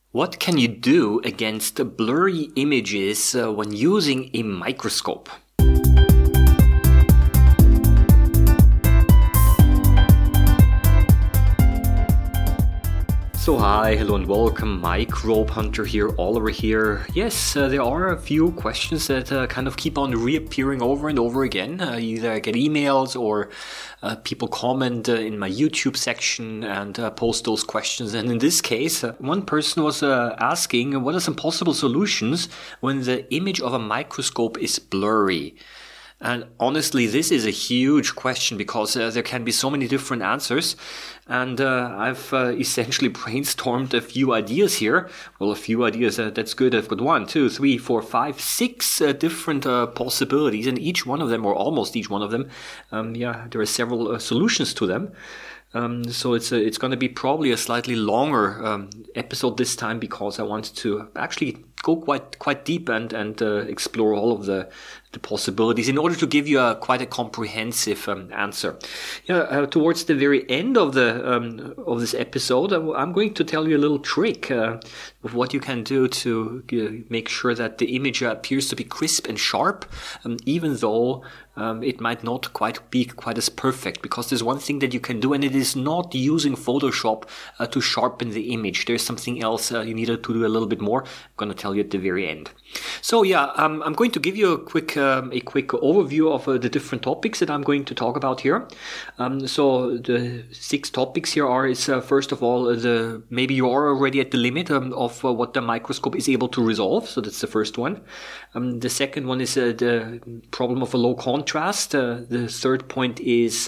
What can you do against blurry images when using a microscope? So hi, hello and welcome, Microbe Hunter here, Oliver here. Yes, there are a few questions that kind of keep on reappearing over and over again. Either I get emails or people comment in my YouTube section and post those questions. And in this case, one person was asking, what are some possible solutions when the image of a microscope is blurry? And honestly, this is a huge question because there can be so many different answers. And I've essentially brainstormed a few ideas here. Well, a few ideas, that's good. I've got 1, 2, 3, 4, 5, 6 different possibilities. And each one of them, or almost each one of them, there are several solutions to them. So it's going to be probably a slightly longer episode this time because I want to actually go quite deep and explore all of the possibilities in order to give you quite a comprehensive answer. Towards the very end of this episode, I'm going to tell you a little trick of what you can do to make sure that the image appears to be crisp and sharp, even though it might not be quite as perfect, because there's one thing that you can do, and it is not using Photoshop to sharpen the image. There's something else you need to do a little bit more. I'm going to tell you at the very end. So I'm going to give you a quick overview of the different topics that I'm going to talk about here. So the 6 topics here is first of all, maybe you are already at the limit of what the microscope is able to resolve. So that's the first one. The second one is the problem of a low contrast. The third point is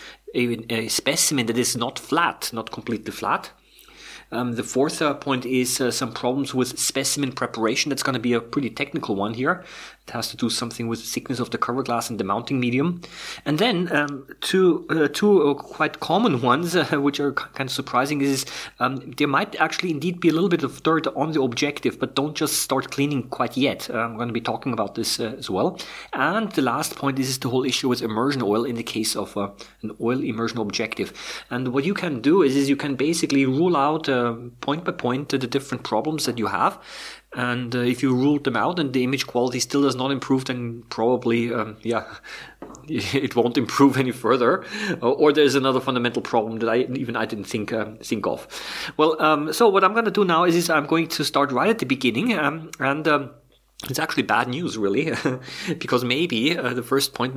a specimen that is not completely flat. The fourth point is some problems with specimen preparation. That's going to be a pretty technical one here. It has to do something with the thickness of the cover glass and the mounting medium. And then two quite common ones, which are kind of surprising, is there might actually indeed be a little bit of dirt on the objective, but don't just start cleaning quite yet. I'm going to be talking about this as well. And the last point is the whole issue with immersion oil in the case of an oil immersion objective. And what you can do is you can basically rule out point by point the different problems that you have. And if you ruled them out and the image quality still does not improve, then probably, it won't improve any further. Or there's another fundamental problem that I didn't think of. Well, so what I'm going to do now is I'm going to start right at the beginning it's actually bad news, really, because maybe the first point,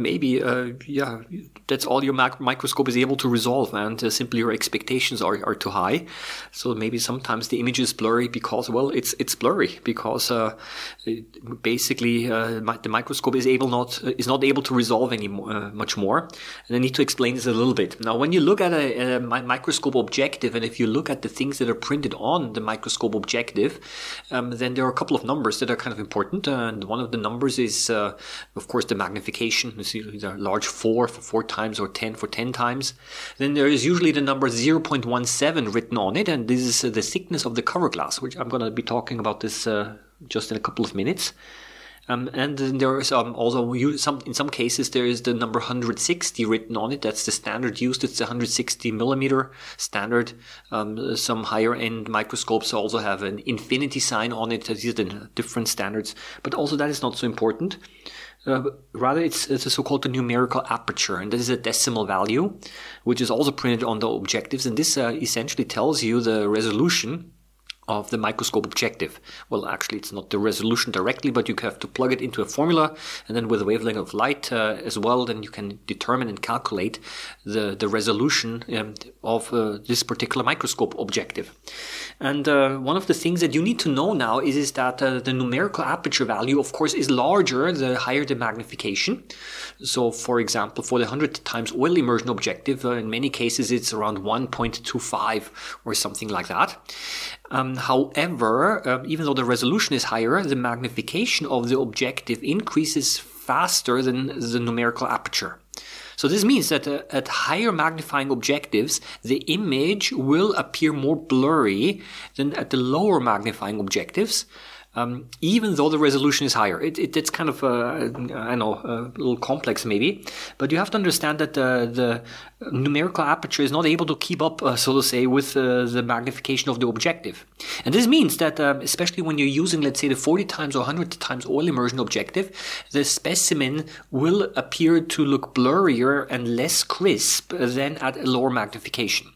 that's all your microscope is able to resolve, and simply your expectations are too high. So maybe sometimes the image is blurry because, it's blurry because basically the microscope is not able to resolve much more. And I need to explain this a little bit. Now, when you look at a microscope objective, and if you look at the things that are printed on the microscope objective, then there are a couple of numbers that are kind of important. And one of the numbers is, of course, the magnification. You see, these are large 4 for 4 times or 10 for 10 times. Then there is usually the number 0.17 written on it, and this is the thickness of the cover glass, which I'm going to be talking about this just in a couple of minutes. And then there is also, in some cases, there is the number 160 written on it. That's the standard used. It's the 160 millimeter standard. Some higher end microscopes also have an infinity sign on it. These are the different standards. But also that is not so important. Rather, it's a so-called numerical aperture, and that is a decimal value, which is also printed on the objectives. And this essentially tells you the resolution of the microscope objective. Well, actually, it's not the resolution directly, but you have to plug it into a formula, and then with a wavelength of light as well, then you can determine and calculate the resolution of this particular microscope objective. And one of the things that you need to know now is that the numerical aperture value, of course, is larger the higher the magnification. So, for example, for the 100 times oil immersion objective, in many cases it's around 1.25 or something like that. However, even though the resolution is higher, the magnification of the objective increases faster than the numerical aperture. So this means that at higher magnifying objectives, the image will appear more blurry than at the lower magnifying objectives. even though the resolution is higher. It's kind of, a little complex maybe, but you have to understand that the numerical aperture is not able to keep up, so to say, with the magnification of the objective. And this means that, especially when you're using, let's say, the 40 times or 100 times oil immersion objective, the specimen will appear to look blurrier and less crisp than at a lower magnification.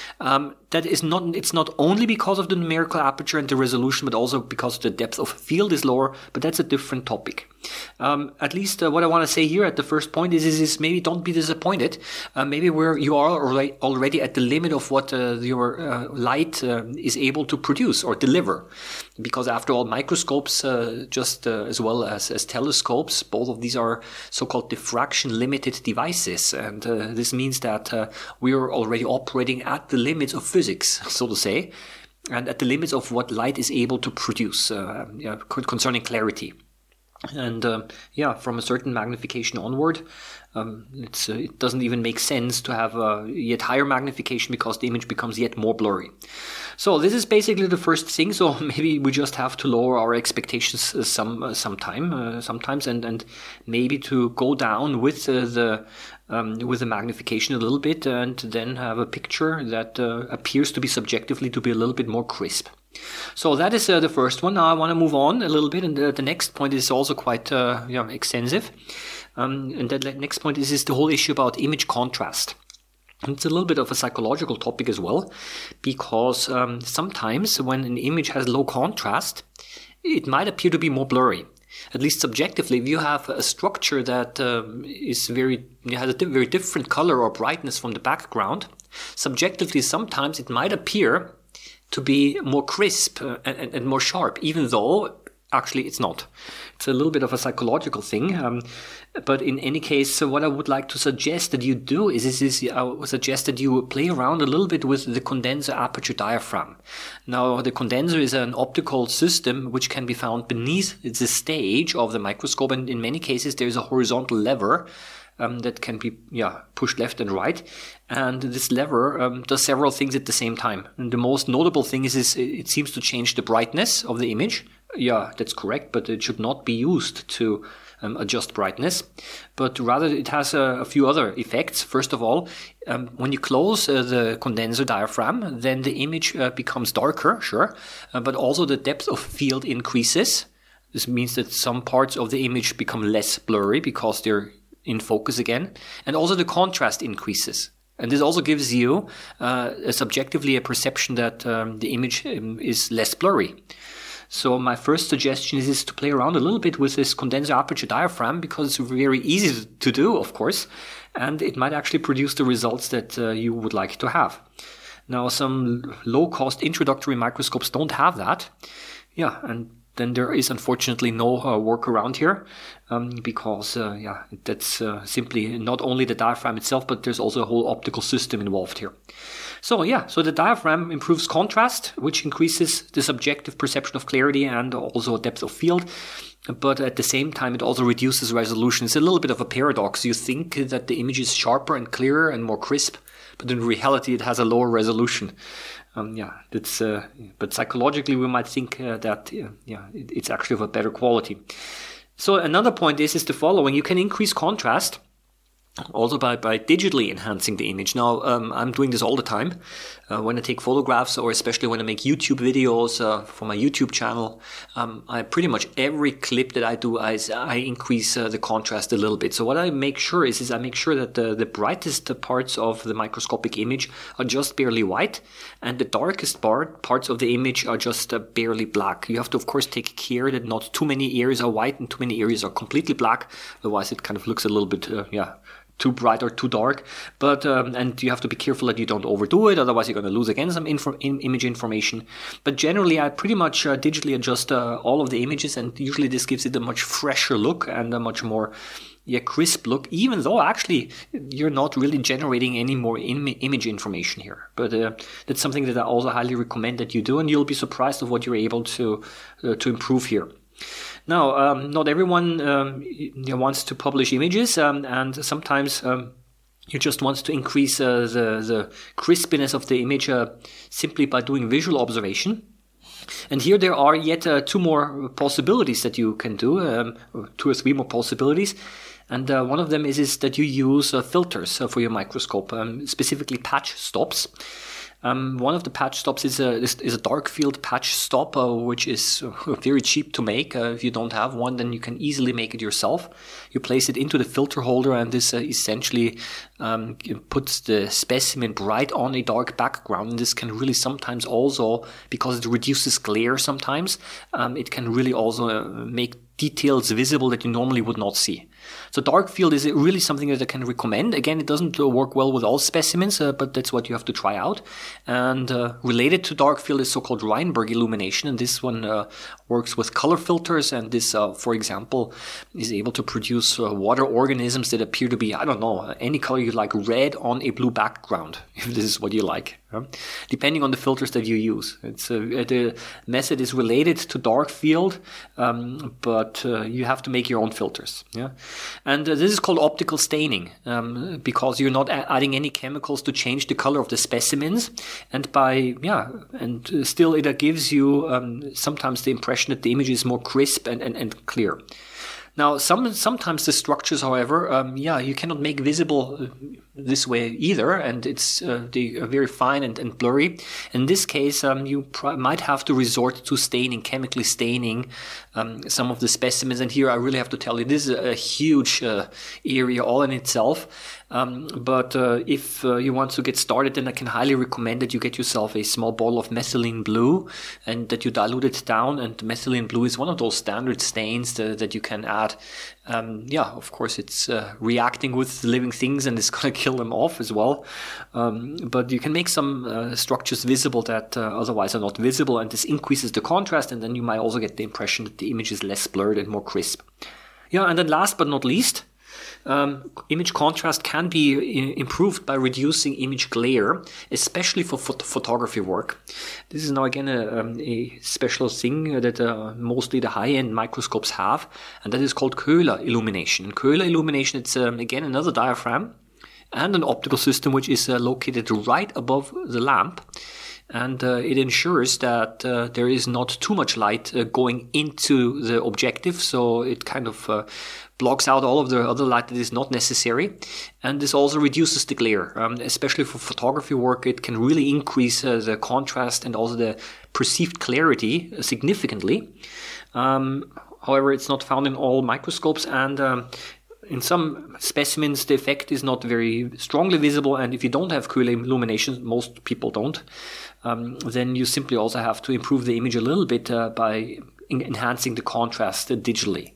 It's not only because of the numerical aperture and the resolution, but also because the depth of field is lower, but that's a different topic. At least what I want to say here at the first point is maybe don't be disappointed. Maybe where you are already at the limit of what your light is able to produce or deliver. Because after all, microscopes, just as well as telescopes, both of these are so-called diffraction limited devices. And this means that we are already operating at the limits of physics, so to say, and at the limits of what light is able to produce concerning clarity. And from a certain magnification onward, it doesn't even make sense to have a yet higher magnification because the image becomes yet more blurry. So this is basically the first thing. So maybe we just have to lower our expectations sometimes, and maybe to go down with the magnification a little bit, and then have a picture that appears to be subjectively to be a little bit more crisp. So that is the first one. Now I want to move on a little bit, and the next point is also quite extensive. And the next point is the whole issue about image contrast. And it's a little bit of a psychological topic as well, because sometimes when an image has low contrast, it might appear to be more blurry. At least subjectively, if you have a structure that has a very different color or brightness from the background, subjectively sometimes it might appear to be more crisp and more sharp, even though actually it's not. It's a little bit of a psychological thing. But in any case, what I would like to suggest that you do is I would suggest that you play around a little bit with the condenser aperture diaphragm. Now, the condenser is an optical system which can be found beneath the stage of the microscope, and in many cases there is a horizontal lever that can be pushed left and right, and this lever does several things at the same time. And the most notable thing is it seems to change the brightness of the image. Yeah, that's correct, but it should not be used to adjust brightness, but rather it has a few other effects. First of all, when you close the condenser diaphragm, then the image becomes darker, sure, but also the depth of field increases. This means that some parts of the image become less blurry because they're in focus again, and also the contrast increases. And this also gives you subjectively a perception that the image is less blurry. So my first suggestion is to play around a little bit with this condenser aperture diaphragm, because it's very easy to do, of course, and it might actually produce the results that you would like to have. Now, some low-cost introductory microscopes don't have that. Yeah, and then there is unfortunately no workaround here, because that's simply not only the diaphragm itself, but there's also a whole optical system involved here. So the diaphragm improves contrast, which increases the subjective perception of clarity and also depth of field. But at the same time, it also reduces resolution. It's a little bit of a paradox. You think that the image is sharper and clearer and more crisp, but in reality, it has a lower resolution. But psychologically, we might think that it's actually of a better quality. So another point is the following: you can increase contrast also by digitally enhancing the image. Now, I'm doing this all the time when I take photographs, or especially when I make YouTube videos for my YouTube channel. I pretty much every clip that I do, I increase the contrast a little bit. So what I make sure is I make sure that the brightest parts of the microscopic image are just barely white, and the darkest parts of the image are just barely black. You have to, of course, take care that not too many areas are white and too many areas are completely black. Otherwise, it kind of looks a little bit, too bright or too dark, but and you have to be careful that you don't overdo it, otherwise you're going to lose again some image information. But generally, I pretty much digitally adjust all of the images, and usually this gives it a much fresher look and a much more crisp look, even though actually you're not really generating any more image information here. But that's something that I also highly recommend that you do, and you'll be surprised of what you're able to improve here. Now, not everyone wants to publish images, and sometimes you just want to increase the crispiness of the image simply by doing visual observation. And here there are yet 2 more possibilities that you can do, 2 or 3 more possibilities. And one of them is that you use filters for your microscope, specifically patch stops. One of the patch stops is a dark field patch stop, which is very cheap to make. If you don't have one, then you can easily make it yourself. You place it into the filter holder, and this essentially puts the specimen bright on a dark background. And this can really sometimes also, because it reduces glare sometimes, it can really also make details visible that you normally would not see. So dark field is really something that I can recommend. Again, it doesn't work well with all specimens, but that's what you have to try out. And related to dark field is so-called Reinberg illumination, and this one works with color filters, and this, for example, is able to produce water organisms that appear to be, I don't know, any color you like, red on a blue background, if this is what you like. Depending on the filters that you use. The method is related to dark field, but you have to make your own filters. Yeah, and this is called optical staining because you're not adding any chemicals to change the color of the specimens, and still it gives you sometimes the impression that the image is more crisp and clear. Now, sometimes the structures, however, you cannot make visible this way either, and they are very fine and blurry. In this case, you might have to resort to staining, chemically staining some of the specimens. And here I really have to tell you, this is a huge area all in itself. But if you want to get started, then I can highly recommend that you get yourself a small bottle of methylene blue and that you dilute it down. And methylene blue is one of those standard stains that you can add. Of course, it's reacting with living things and it's going to kill them off as well. But you can make some structures visible that otherwise are not visible, and this increases the contrast, and then you might also get the impression that the image is less blurred and more crisp. Yeah, and then last but not least, image contrast can be improved by reducing image glare, especially for photography work. This is now again a special thing that mostly the high-end microscopes have, and that is called Köhler illumination. Köhler illumination, it's again another diaphragm and an optical system which is located right above the lamp. And it ensures that there is not too much light going into the objective, so it kind of blocks out all of the other light that is not necessary. And this also reduces the glare, especially for photography work. It can really increase the contrast and also the perceived clarity significantly. However, it's not found in all microscopes, and in some specimens, the effect is not very strongly visible, and if you don't have Köhler illumination, most people don't, then you simply also have to improve the image a little bit by enhancing the contrast digitally.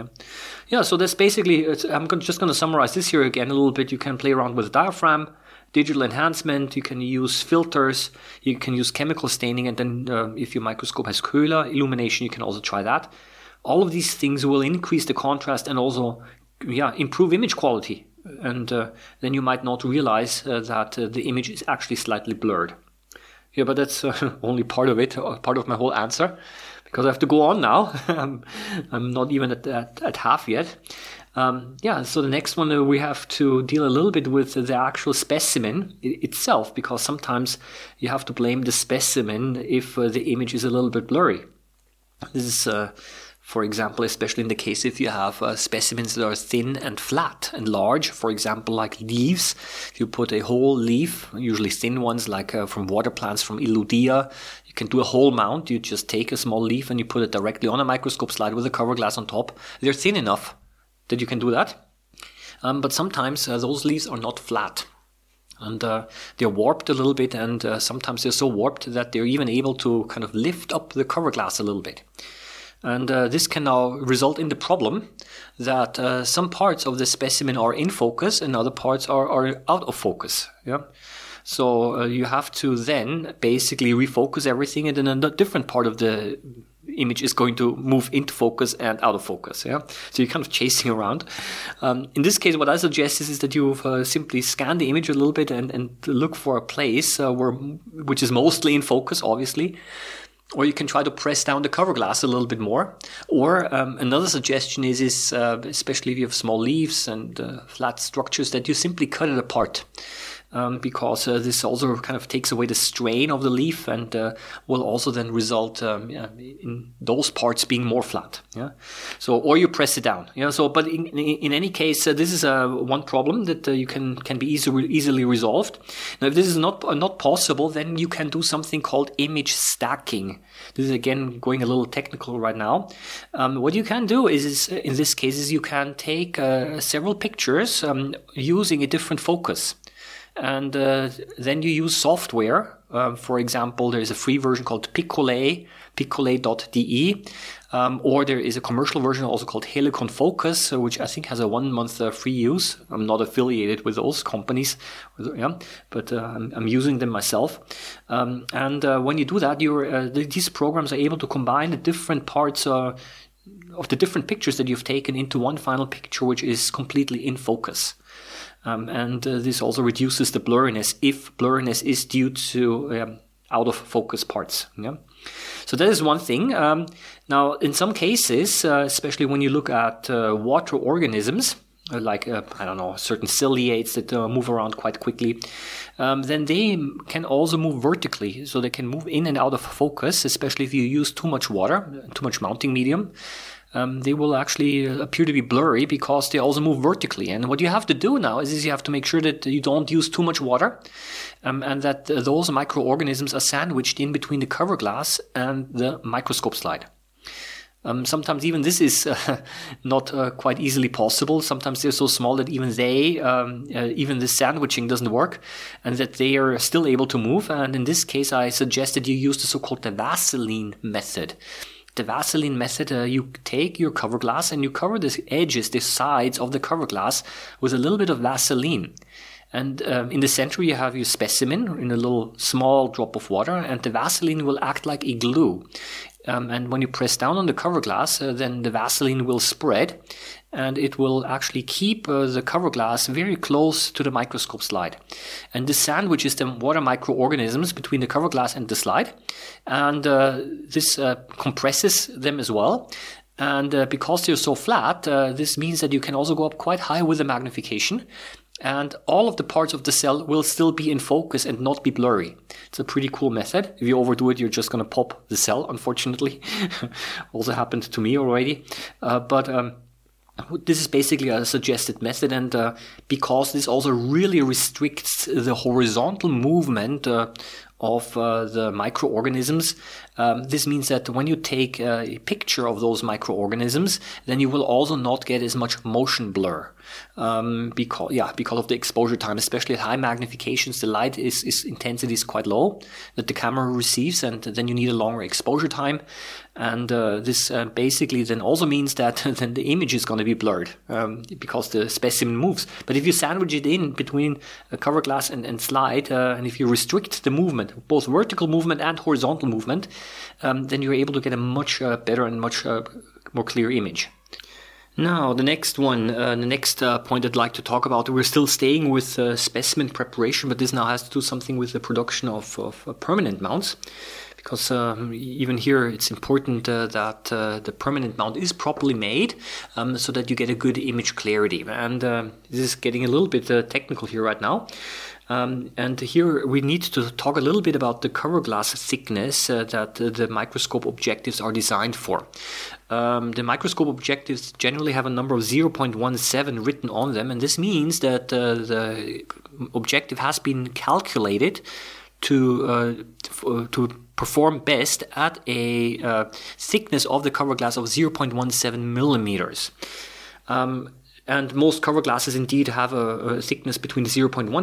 So that's basically, I'm just going to summarize this here again a little bit. You can play around with diaphragm, digital enhancement, you can use filters, you can use chemical staining, and then if your microscope has Köhler illumination, you can also try that. All of these things will increase the contrast and also improve image quality, and then you might not realize that the image is actually slightly blurred. Yeah, but that's only part of it, part of my whole answer, because I have to go on now. I'm not even at half yet. So the next one we have to deal a little bit with the actual specimen itself, because sometimes you have to blame the specimen if the image is a little bit blurry. This is for example, especially in the case if you have specimens that are thin and flat and large, for example, like leaves. If you put a whole leaf, usually thin ones like from water plants from Iludia, you can do a whole mount. You just take a small leaf and you put it directly on a microscope slide with a cover glass on top. They're thin enough that you can do that. But sometimes those leaves are not flat. And they're warped a little bit, and sometimes they're so warped that they're even able to kind of lift up the cover glass a little bit. And this can now result in the problem that some parts of the specimen are in focus and other parts are out of focus. Yeah. So you have to then basically refocus everything, and then a different part of the image is going to move into focus and out of focus. Yeah. So you're kind of chasing around. In this case, what I suggest is that you simply scan the image a little bit and look for a place which is mostly in focus, obviously. Or you can try to press down the cover glass a little bit more. Or another suggestion is especially if you have small leaves and flat structures, that you simply cut it apart. because this also kind of takes away the strain of the leaf and will also then result in those parts being more flat. Yeah. So, or you press it down. Yeah. So, but in any case, this is one problem that you can be easily resolved. Now, if this is not possible, then you can do something called image stacking. This is again going a little technical right now. What you can do is in this case is you can take several pictures using a different focus. And then you use software. For example, there's a free version called Piccolet, Piccolet.de, or there is a commercial version also called Helicon Focus, which I think has a 1 month free use. I'm not affiliated with those companies, but I'm using them myself. And when you do that, these programs are able to combine the different parts of the different pictures that you've taken into one final picture, which is completely in focus. And this also reduces the blurriness if blurriness is due to out of focus parts. Yeah. So that is one thing. Now, in some cases, especially when you look at water organisms, like, certain ciliates that move around quite quickly, then they can also move vertically. So they can move in and out of focus, especially if you use too much water, too much mounting medium. They will actually appear to be blurry because they also move vertically. And what you have to do now is you have to make sure that you don't use too much water and that those microorganisms are sandwiched in between the cover glass and the microscope slide. Sometimes even this is not quite easily possible. Sometimes they're so small that even even the sandwiching doesn't work and that they are still able to move. And in this case, I suggested you use the so-called the Vaseline method. The Vaseline method, you take your cover glass and you cover the edges, the sides of the cover glass with a little bit of Vaseline. And in the center you have your specimen in a little small drop of water, and the Vaseline will act like a glue. And when you press down on the cover glass, then the Vaseline will spread and it will actually keep the cover glass very close to the microscope slide. And this sandwiches the water microorganisms between the cover glass and the slide. And this compresses them as well. And because they're so flat, this means that you can also go up quite high with the magnification. And all of the parts of the cell will still be in focus and not be blurry. It's a pretty cool method. If you overdo it, you're just going to pop the cell, unfortunately. Also happened to me already. But this is basically a suggested method, and because this also really restricts the horizontal movement of the microorganisms, this means that when you take a picture of those microorganisms, then you will also not get as much motion blur because of the exposure time, especially at high magnifications. The light intensity is quite low that the camera receives, and then you need a longer exposure time. And this basically then also means that then the image is going to be blurred because the specimen moves. But if you sandwich it in between a cover glass and slide, and if you restrict the movement, both vertical movement and horizontal movement, then you're able to get a much better and much more clear image. Now, the next point I'd like to talk about, we're still staying with specimen preparation, but this now has to do something with the production of permanent mounts. Because even here it's important that the permanent mount is properly made so that you get a good image clarity. And this is getting a little bit technical here right now. And here we need to talk a little bit about the cover glass thickness that the microscope objectives are designed for. The microscope objectives generally have a number of 0.17 written on them, and this means that the objective has been calculated to perform best at a thickness of the cover glass of 0.17 millimeters. And most cover glasses indeed have a thickness between 0.15 and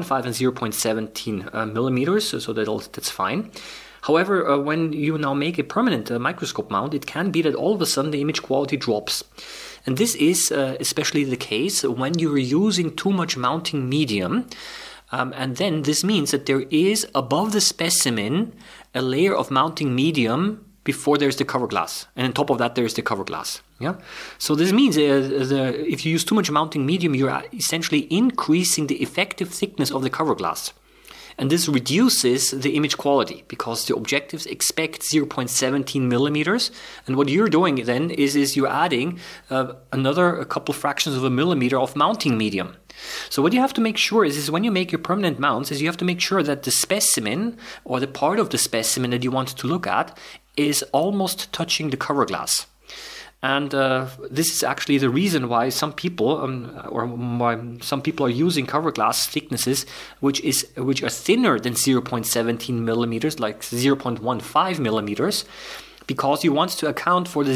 0.17 millimeters, so that's fine. However, when you now make a permanent microscope mount, it can be that all of a sudden the image quality drops. And this is especially the case when you're using too much mounting medium. And then this means that there is above the specimen a layer of mounting medium before there's the cover glass, and on top of that there's the cover glass. Yeah. So this means if you use too much mounting medium, you're essentially increasing the effective thickness of the cover glass, and this reduces the image quality because the objectives expect 0.17 millimeters, and what you're doing then is you're adding a couple fractions of a millimeter of mounting medium. So what you have to make sure is when you make your permanent mounts is you have to make sure that the specimen or the part of the specimen that you want to look at is almost touching the cover glass. And this is actually the reason why some people are using cover glass thicknesses which are thinner than 0.17 millimeters, like 0.15 millimeters, because you want to account for the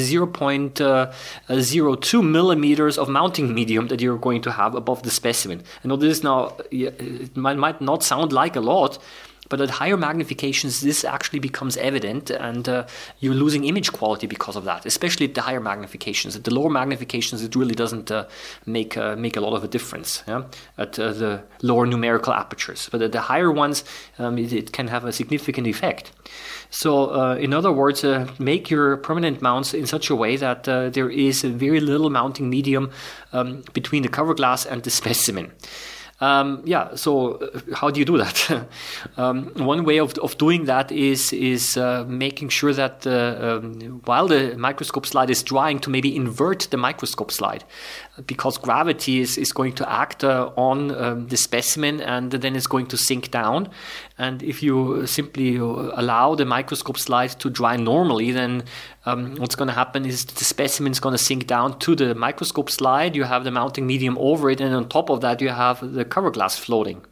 0.02 millimeters of mounting medium that you're going to have above the specimen. I know this now, it might not sound like a lot, but at higher magnifications, this actually becomes evident, and you're losing image quality because of that, especially at the higher magnifications. At the lower magnifications, it really doesn't make a lot of a difference, yeah? At the lower numerical apertures. But at the higher ones, it can have a significant effect. So in other words, make your permanent mounts in such a way that there is very little mounting medium between the cover glass and the specimen. So how do you do that? One way of doing that is making sure that while the microscope slide is drying, to maybe invert the microscope slide, because gravity is going to act on the specimen, and then it's going to sink down. And if you simply allow the microscope slide to dry normally, then what's going to happen is the specimen is going to sink down to the microscope slide. You have the mounting medium over it, and on top of that you have the cover glass floating.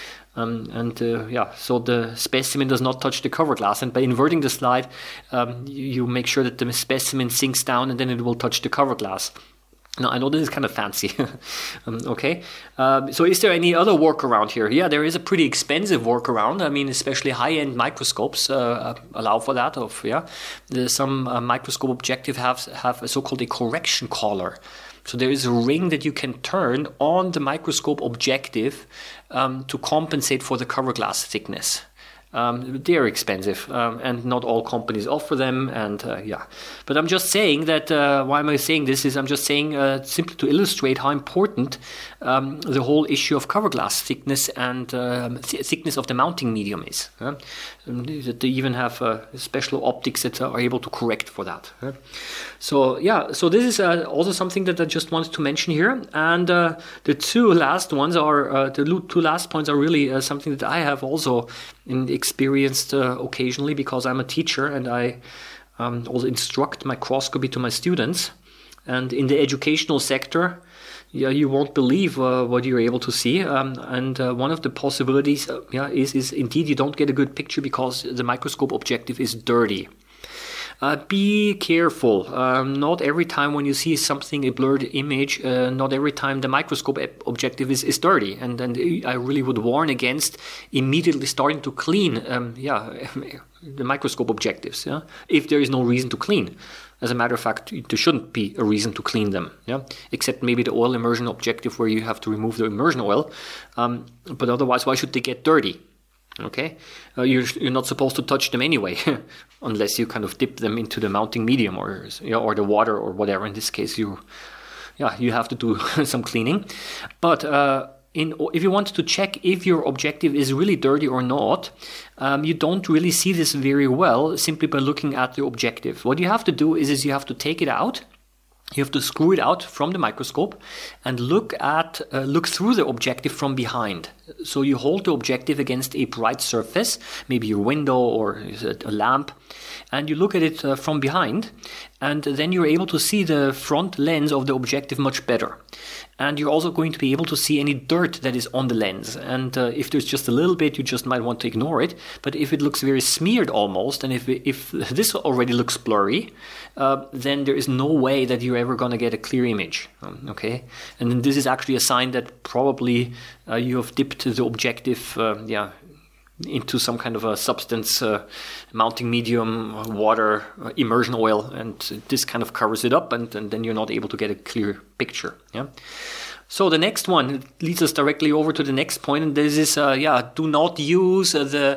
So the specimen does not touch the cover glass, and by inverting the slide, you make sure that the specimen sinks down, and then it will touch the cover glass. Now, I know this is kind of fancy, okay? So is there any other workaround here? Yeah, there is a pretty expensive workaround. I mean, especially high-end microscopes allow for that. Some microscope objectives have a so-called a correction collar. So there is a ring that you can turn on the microscope objective to compensate for the cover glass thickness. They're expensive, and not all companies offer them, But I'm just saying that, why am I saying this? I'm just saying simply to illustrate how important the whole issue of cover glass thickness and thickness of the mounting medium is. That they even have special optics that are able to correct for that. So this is also something that I just wanted to mention here. And the two last ones are, the two last points are really something that I have also experienced occasionally, because I'm a teacher and I also instruct microscopy to my students. And in the educational sector, you won't believe what you're able to see. And one of the possibilities is indeed you don't get a good picture because the microscope objective is dirty. Be careful. Not every time when you see something, a blurred image, not every time the microscope objective is dirty. And I really would warn against immediately starting to clean the microscope objectives, if there is no reason to clean. As a matter of fact, there shouldn't be a reason to clean them, except maybe the oil immersion objective where you have to remove the immersion oil. But otherwise, why should they get dirty? Okay, you're not supposed to touch them anyway, unless you kind of dip them into the mounting medium or the water or whatever. In this case, you have to do some cleaning. But if you want to check if your objective is really dirty or not, you don't really see this very well simply by looking at the objective. What you have to do is you have to take it out. You have to screw it out from the microscope and look through the objective from behind. So you hold the objective against a bright surface, maybe your window or a lamp, and you look at it from behind, and then you're able to see the front lens of the objective much better. And you're also going to be able to see any dirt that is on the lens. And if there's just a little bit, you just might want to ignore it. But if it looks very smeared almost, and if this already looks blurry, then there is no way that you're ever going to get a clear image. Okay? And then this is actually a sign that probably you have dipped the objective into some kind of a substance, mounting medium, water, immersion oil, and this kind of covers it up, and then you're not able to get a clear picture. So the next one leads us directly over to the next point, and this is do not use the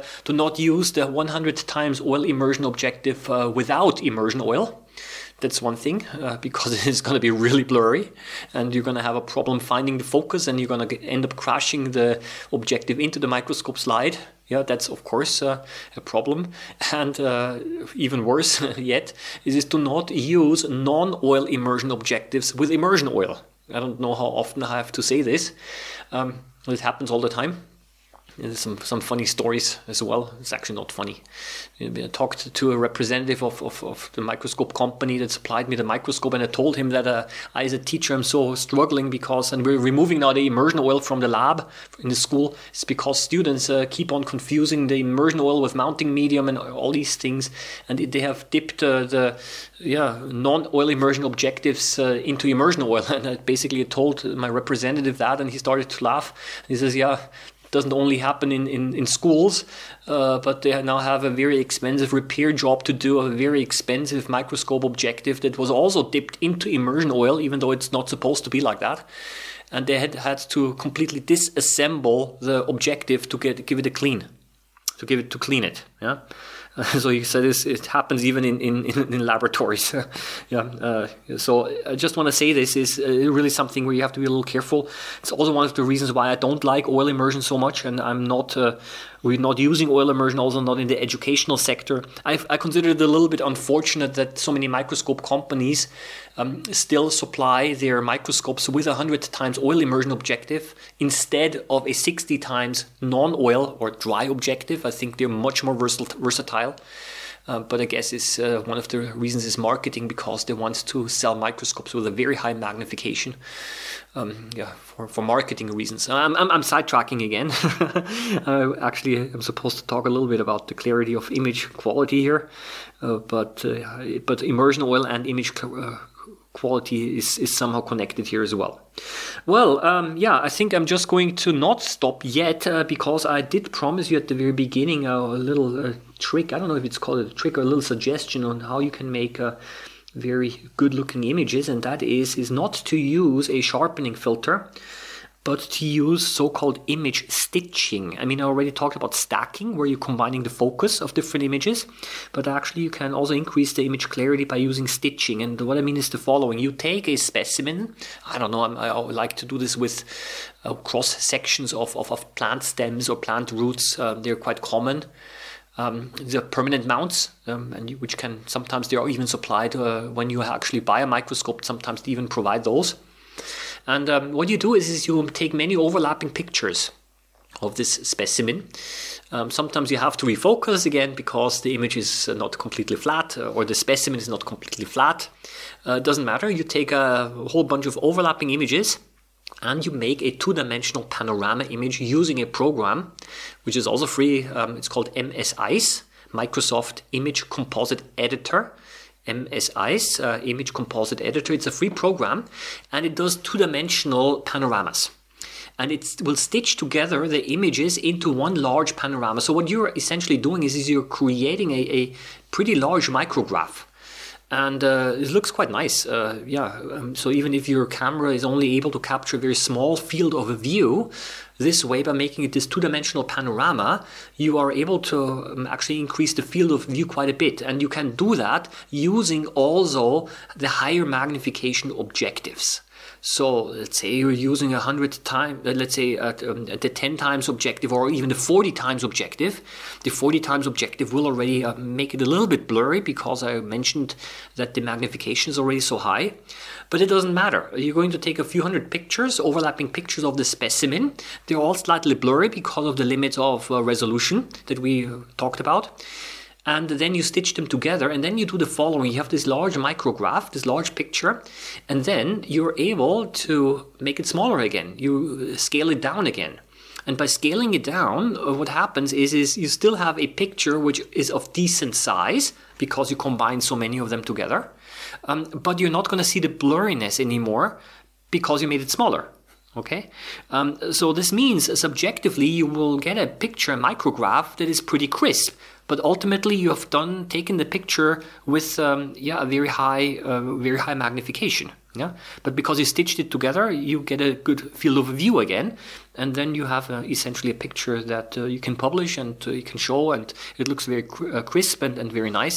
100 times oil immersion objective without immersion oil. That's one thing, because it's going to be really blurry, and you're going to have a problem finding the focus, and you're going to end up crashing the objective into the microscope slide. That's of course a problem. And even worse yet is to not use non-oil immersion objectives with immersion oil. I don't know how often I have to say this. It happens all the time. There's some funny stories as well. It's actually not funny. I talked to a representative of the microscope company that supplied me the microscope, and I told him that I, as a teacher, am so struggling because, and we're removing now the immersion oil from the lab in the school. It's because students keep on confusing the immersion oil with mounting medium and all these things, and they have dipped the non-oil immersion objectives into immersion oil. And I basically told my representative that, and he started to laugh. He says, "Yeah, doesn't only happen in schools, but they now have a very expensive repair job to do, a very expensive microscope objective that was also dipped into immersion oil, even though it's not supposed to be like that. And they had to completely disassemble the objective to give it a clean, to clean it. Yeah." So he said it happens even in laboratories. So I just want to say this is really something where you have to be a little careful. It's also one of the reasons why I don't like oil immersion so much, and we're not using oil immersion, also not in the educational sector. I consider it a little bit unfortunate that so many microscope companies still supply their microscopes with 100 times oil immersion objective instead of a 60 times non-oil or dry objective. I think they're much more versatile. But I guess it's one of the reasons is marketing, because they want to sell microscopes with a very high magnification. For marketing reasons. I'm sidetracking again. I'm supposed to talk a little bit about the clarity of image quality here, but immersion oil and image quality is somehow connected here as well. Well, I think I'm just going to not stop yet because I did promise you at the very beginning a little trick. I don't know if it's called a trick or a little suggestion on how you can make very good looking images, and that is not to use a sharpening filter, but to use so-called image stitching. I mean, I already talked about stacking, where you're combining the focus of different images, but actually you can also increase the image clarity by using stitching. And what I mean is the following. You take a specimen, I don't know, I like to do this with cross sections of plant stems or plant roots. They're quite common. These are permanent mounts, which can sometimes they are even supplied when you actually buy a microscope. Sometimes they even provide those. And what you do is you take many overlapping pictures of this specimen. Sometimes you have to refocus again because the image is not completely flat or the specimen is not completely flat. It doesn't matter. You take a whole bunch of overlapping images and you make a two-dimensional panorama image using a program which is also free. It's called MSICE, Microsoft Image Composite Editor. MSICE, Image Composite Editor. It's a free program and it does two-dimensional panoramas. And it will stitch together the images into one large panorama. So what you're essentially doing is you're creating a pretty large micrograph. And it looks quite nice. So even if your camera is only able to capture a very small field of view, this way, by making it this two-dimensional panorama, you are able to actually increase the field of view quite a bit. And you can do that using also the higher magnification objectives. So let's say you're using 100 times, let's say the 10 times objective or even the 40 times objective. The 40 times objective will already make it a little bit blurry because I mentioned that the magnification is already so high. But it doesn't matter. You're going to take a few hundred pictures, overlapping pictures of the specimen. They're all slightly blurry because of the limits of resolution that we talked about. And then you stitch them together and then you do the following. You have this large micrograph, this large picture, and then you're able to make it smaller again. You scale it down again. And by scaling it down, what happens is you still have a picture which is of decent size because you combine so many of them together. But you're not going to see the blurriness anymore because you made it smaller. Okay, so this means subjectively you will get a picture, a micrograph that is pretty crisp, but ultimately you have taken the picture with a very high magnification. Yeah, but because you stitched it together, you get a good field of view again, and then you have essentially a picture that you can publish and you can show, and it looks very crisp and very nice.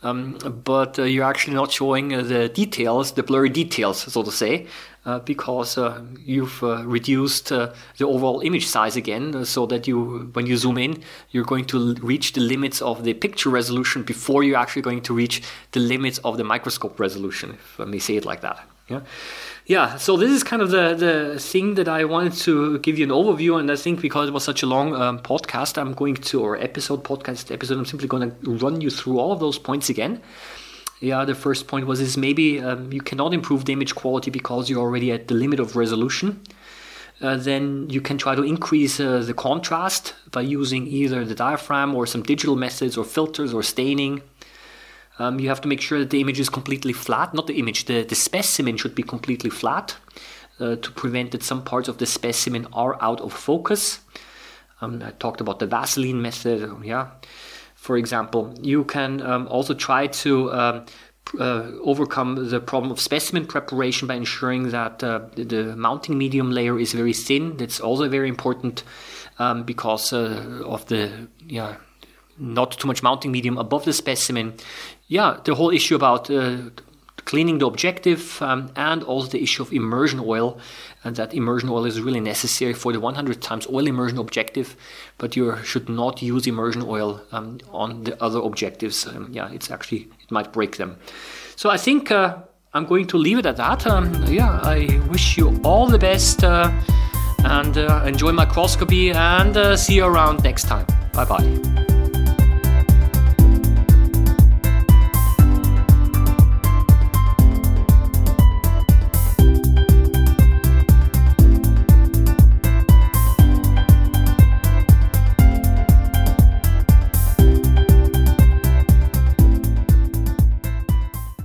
But you're actually not showing the details, the blurry details, so to say, because you've reduced the overall image size again, so that when you zoom in, you're going to reach the limits of the picture resolution before you're actually going to reach the limits of the microscope resolution, if I may say it like that. Yeah, so this is kind of the thing that I wanted to give you an overview, and I think because it was such a long podcast, I'm simply going to run you through all of those points again. Yeah, the first point was maybe you cannot improve the image quality because you're already at the limit of resolution. Then you can try to increase the contrast by using either the diaphragm or some digital methods or filters or staining. You have to make sure that the image is completely flat. Not the image, the specimen should be completely flat to prevent that some parts of the specimen are out of focus. I talked about the Vaseline method. For example, you can also try to overcome the problem of specimen preparation by ensuring that the mounting medium layer is very thin. That's also very important because of the not too much mounting medium above the specimen. The whole issue about cleaning the objective and also the issue of immersion oil, and that immersion oil is really necessary for the 100 times oil immersion objective, but you should not use immersion oil on the other objectives. It might break them. So I think I'm going to leave it at that. I wish you all the best and enjoy microscopy, and see you around next time. Bye-bye.